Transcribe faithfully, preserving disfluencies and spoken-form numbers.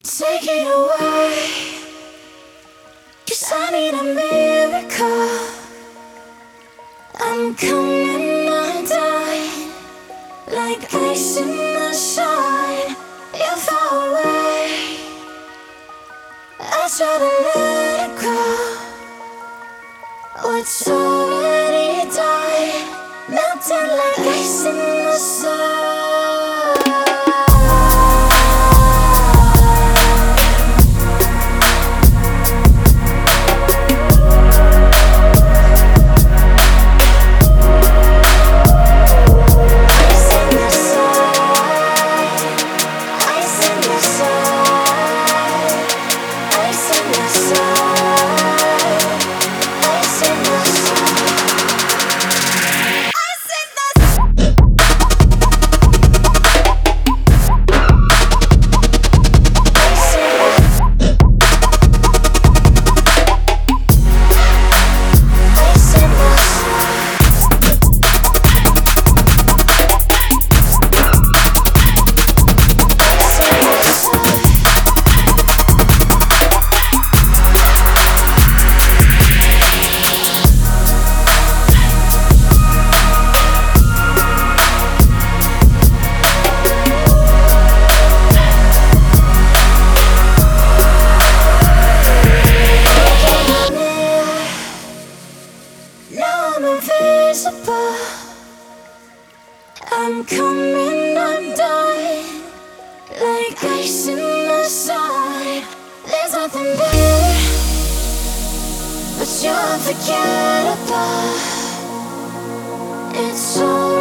Take it away, 'cause I need a miracle. I'm coming undone, like ice in the sun. You're far away, I try to let it go. What's already done, melting like ice in the sun. Invisible, I'm coming undone, like ice in the sun. There's nothing there, but you're unforgettable. It's all